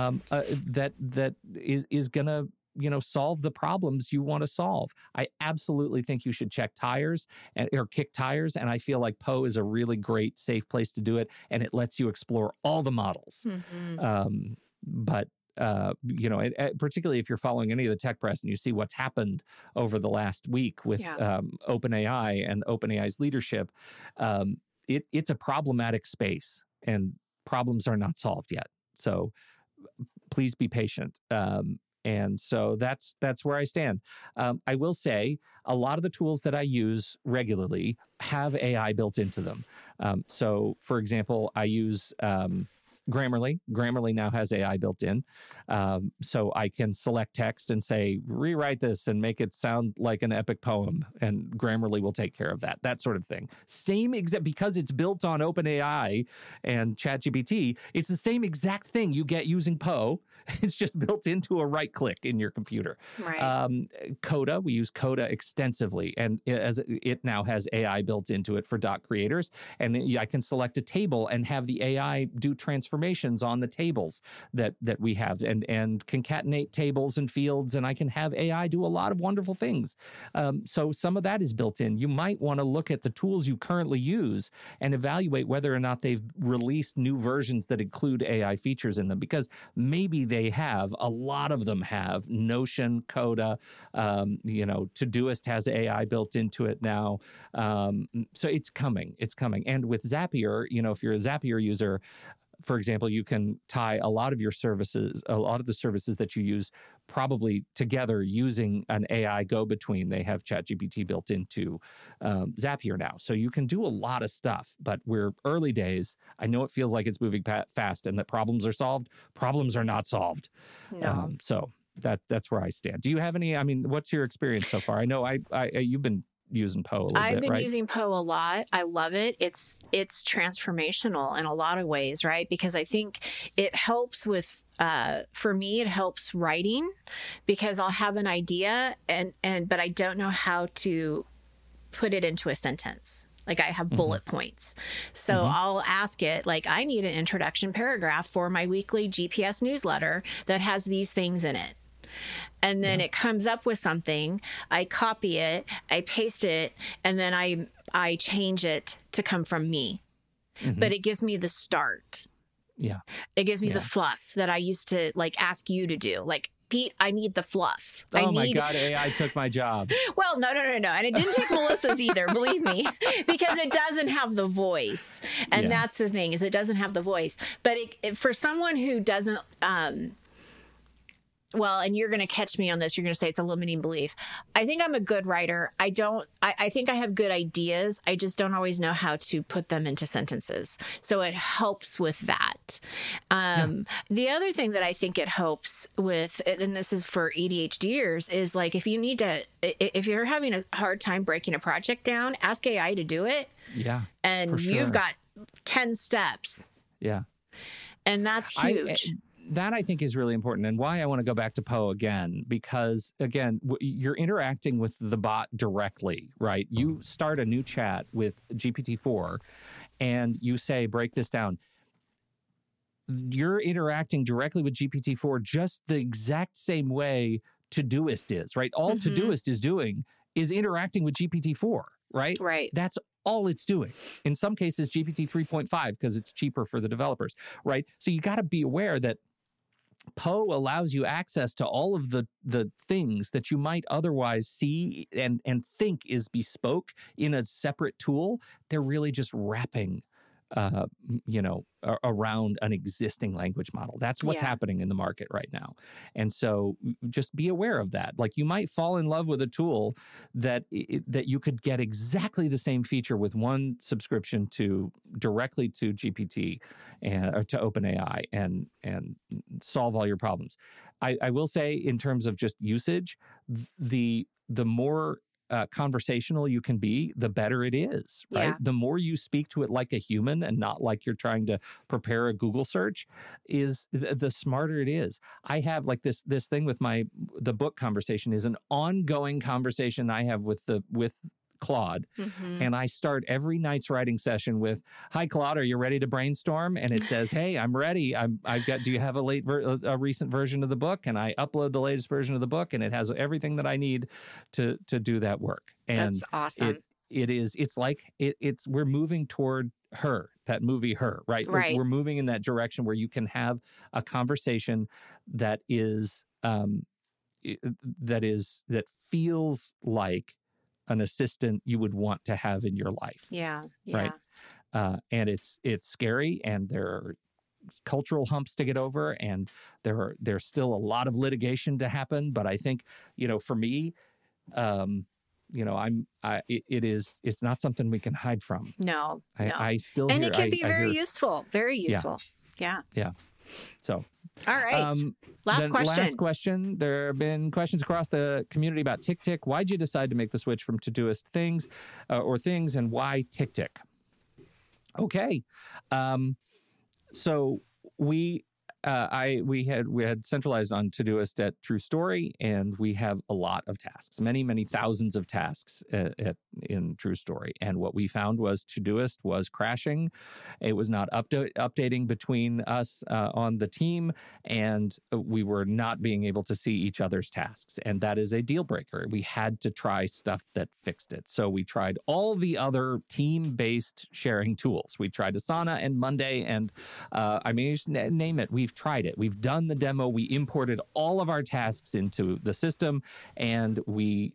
that is going to solve the problems you want to solve. I absolutely think you should check tires or kick tires. And I feel like Poe is a really great, safe place to do it. And it lets you explore all the models. Mm-hmm. Particularly if you're following any of the tech press and you see what's happened over the last week with OpenAI and OpenAI's leadership, it's a problematic space and problems are not solved yet. So please be patient. And so that's where I stand. I will say a lot of the tools that I use regularly have AI built into them. So, for example, I use Grammarly. Grammarly now has AI built in. So I can select text and say, rewrite this and make it sound like an epic poem. And Grammarly will take care of that sort of thing. Because it's built on OpenAI and ChatGPT, it's the same exact thing you get using Poe. It's just built into a right click in your computer. Right. Coda, we use Coda extensively. And it now has AI built into it for doc creators. And I can select a table and have the AI do transformations on the tables that we have and concatenate tables and fields, and I can have AI do a lot of wonderful things. So some of that is built in. You might want to look at the tools you currently use and evaluate whether or not they've released new versions that include AI features in them, because maybe they have. A lot of them have. Notion, Coda, Todoist has AI built into it now. So it's coming. And with Zapier, if you're a Zapier user, for example, you can tie a lot of the services that you use probably together using an AI go-between. They have ChatGPT built into Zapier now. So you can do a lot of stuff, but we're early days. I know it feels like it's moving fast and that problems are solved. Problems are not solved. No. So that's where I stand. Do you have any, I mean, what's your experience so far? I know you've been using Poe a little bit, right? I've been using Poe a lot. I love it. It's transformational in a lot of ways, right? Because I think it helps with, for me, it helps writing because I'll have an idea but I don't know how to put it into a sentence. Like I have bullet points. So I'll ask it, like, I need an introduction paragraph for my weekly GPS newsletter that has these things in it. And then it comes up with something, I copy it, I paste it, and then I change it to come from me. But it gives me the start. Yeah. It gives me the fluff that I used to like ask you to do. Like, Pete, I need the fluff. My God, AI took my job. Well, no. And it didn't take Melissa's either, believe me, because it doesn't have the voice. And that's the thing, is it doesn't have the voice. But for someone who doesn't, well, and you're going to catch me on this. You're going to say it's a limiting belief. I think I'm a good writer. I think I have good ideas. I just don't always know how to put them into sentences. So it helps with that. The other thing that I think it helps with, and this is for ADHDers, is like if you're having a hard time breaking a project down, ask AI to do it. Yeah. And you've got 10 steps. Yeah. And that's huge. That I think is really important, and why I want to go back to Poe again, because again, you're interacting with the bot directly, right? You start a new chat with GPT-4 and you say, break this down. You're interacting directly with GPT-4 just the exact same way Todoist is, right? All Todoist is doing is interacting with GPT-4, right? Right. That's all it's doing. In some cases, GPT 3.5, because it's cheaper for the developers, right? So you got to be aware that Poe allows you access to all of the things that you might otherwise see and think is bespoke in a separate tool. They're really just wrapping, around an existing language model. That's what's happening in the market right now. And so just be aware of that. Like you might fall in love with a tool that you could get exactly the same feature with one subscription directly to GPT or to OpenAI and solve all your problems. I will say in terms of just usage, the more conversational you can be, the better it is, right? Yeah. The more you speak to it like a human and not like you're trying to prepare a Google search, is the smarter it is. I have like this thing with the book conversation is an ongoing conversation I have with Claude. And I start every night's writing session with, "Hi, Claude, are you ready to brainstorm?" And it says, "Hey, I'm ready. Do you have a recent version of the book?" And I upload the latest version of the book, and it has everything that I need to do that work. And that's awesome. We're moving toward Her, that movie Her, right? Right. We're moving in that direction where you can have a conversation that feels like an assistant you would want to have in your life. Yeah. Right. And it's scary, and there are cultural humps to get over, and there's still a lot of litigation to happen. But I think, for me, it's not something we can hide from. No. I still and hear, it can be very useful. Very useful. Yeah. So, all right. Last question. There have been questions across the community about TickTick. Why'd you decide to make the switch from Todoist things, and why TickTick? Okay. So we had centralized on Todoist at True Story, and we have a lot of tasks, many, many thousands of tasks in True Story. And what we found was Todoist was crashing. It was not updating between us on the team, and we were not being able to see each other's tasks. And that is a deal breaker. We had to try stuff that fixed it. So we tried all the other team-based sharing tools. We tried Asana and Monday, and just name it. We've we've tried it. We've done the demo. We imported all of our tasks into the system, and we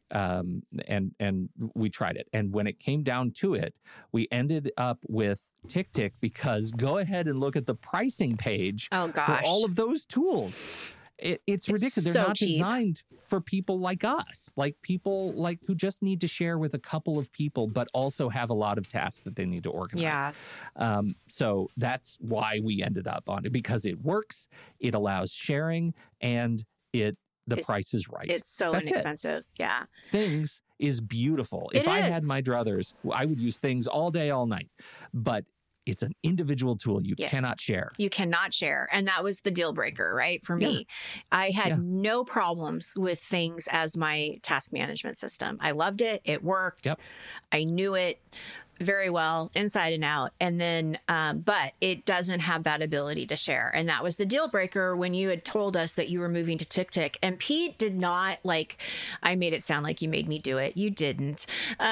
we tried it. And when it came down to it, we ended up with TickTick, because go ahead and look at the pricing page for all of those tools. It's ridiculous. They're not designed for people like us, like people like who just need to share with a couple of people, but also have a lot of tasks that they need to organize. Yeah. So that's why we ended up on it, because it works, it allows sharing, and the price is right. It's so inexpensive. Yeah. Things is beautiful. If I had my druthers, I would use Things all day, all night. But it's an individual tool. You cannot share. You cannot share. And that was the deal breaker, right? For me, I had no problems with Things as my task management system. I loved it. It worked. Yep. I knew it very well, inside and out. And then, but it doesn't have that ability to share. And that was the deal breaker when you had told us that you were moving to TickTick. And Pete did not I made it sound like you made me do it. You didn't.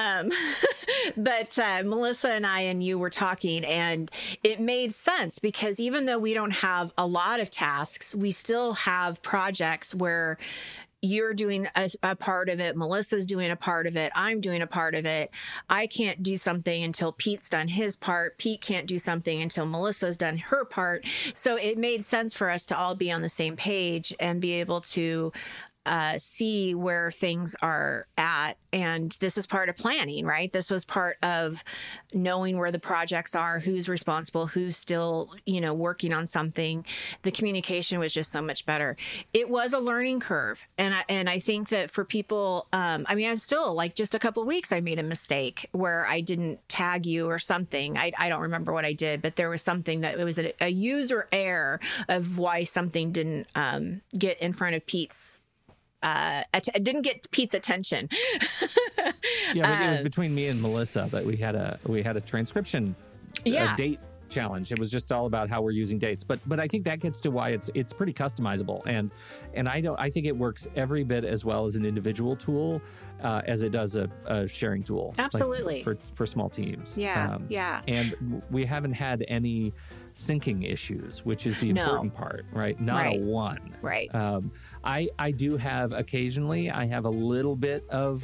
But Melissa and I and you were talking, and it made sense, because even though we don't have a lot of tasks, we still have projects where you're doing a part of it, Melissa's doing a part of it, I'm doing a part of it. I can't do something until Pete's done his part. Pete can't do something until Melissa's done her part. So it made sense for us to all be on the same page and be able to see where things are at. And this is part of planning, right? This was part of knowing where the projects are, who's responsible, who's still, working on something. The communication was just so much better. It was a learning curve. And I think that for people, I'm still just a couple of weeks, I made a mistake where I didn't tag you or something. I don't remember what I did, but there was something that it was a user error of why something didn't get in front of Pete's didn't get Pete's attention. Yeah, but it was between me and Melissa that we had a transcription date challenge. It was just all about how we're using dates. But I think that gets to why it's pretty customizable, and I think it works every bit as well as an individual tool as it does a sharing tool. Absolutely. For small teams. Yeah. And we haven't had any syncing issues, which is the important part, right? Not a one. Right. I do have occasionally, I have a little bit of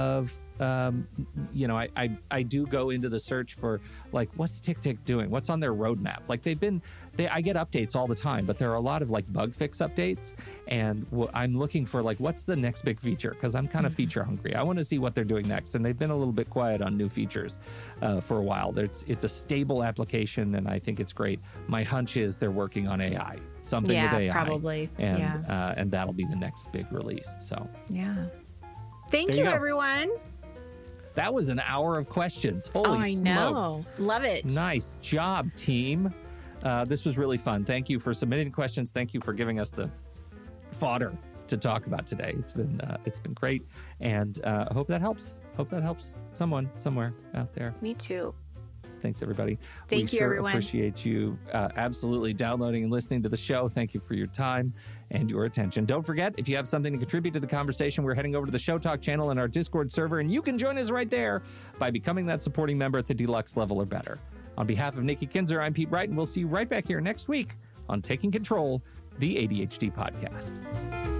I do go into the search for what's TickTick doing? What's on their roadmap? I get updates all the time, but there are a lot of bug fix updates, and I'm looking for what's the next big feature, because I'm kind of feature hungry. I want to see what they're doing next, and they've been a little bit quiet on new features for a while. It's a stable application, and I think it's great. My hunch is they're working on AI, something with AI, probably, and that'll be the next big release. So thank you everyone. That was an hour of questions. Holy smokes. Know. Love it. Nice job, team. This was really fun. Thank you for submitting questions. Thank you for giving us the fodder to talk about today. It's been great, and I hope that helps. Hope that helps someone somewhere out there. Me too. Thanks, everybody. Thank you, everyone. We appreciate you absolutely downloading and listening to the show. Thank you for your time and your attention. Don't forget, if you have something to contribute to the conversation, we're heading over to the Show Talk channel and our Discord server, and you can join us right there by becoming that supporting member at the deluxe level or better. On behalf of Nikki Kinzer, I'm Pete Wright, and we'll see you right back here next week on Taking Control, the ADHD podcast.